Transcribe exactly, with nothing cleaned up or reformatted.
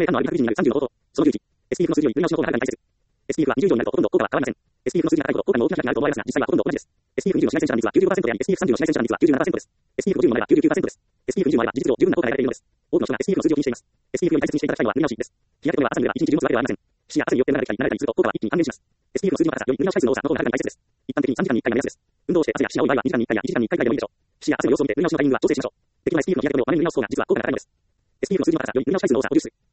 明感のある理学維持になるさんじゅうの方法。そのきゅういち。エスピーエフ の数字より振り直しの方がはるかに大切。エスピーエフ はにじゅう以上になるとほとんど効果は変わりません。エスピーエフ の数字が高いほど効果の大きな変化があると思われますが、実際はほとんど同じです。エスピーエフにじゅう の紫外線遮断率は きゅうじゅうごパーセント であり、エスピーエフさんじゅう の紫外線遮断率は きゅうじゅうななパーセント です。エスピーエフごじゅう の前は きゅうじゅうきゅうパーセント です。エスピーエフにじゅう の前は事実上十分な効果が得られているのです。多くの人が エスピーエフ の数字を気にしています。エスピーエフ より大切にしていただきたいのは塗り直しです。日焼け止めは朝に塗ればいちにちじゅうもつわけではありません。皮脂や汗によって慣れたり慣れたりすると効果は一気に半減します。エスピーエフ の数字の高さより塗り直し回数の多さの方がはるかに大切です。一般的にさんじかんにいっかいが目安です。運動をして汗や皮脂が多い場合はにじかんにいっかいやいちじかんにいっかいぐらいでもいいでしょう。皮脂や汗の様子を見て塗り直しのタイミングは調整しましょう。できれば エスピーエフ の日焼け止めをまめに塗り直す方が実は効果が高いのです。エスピーエフ の数字の高さより塗り直し回数の多さを重視する。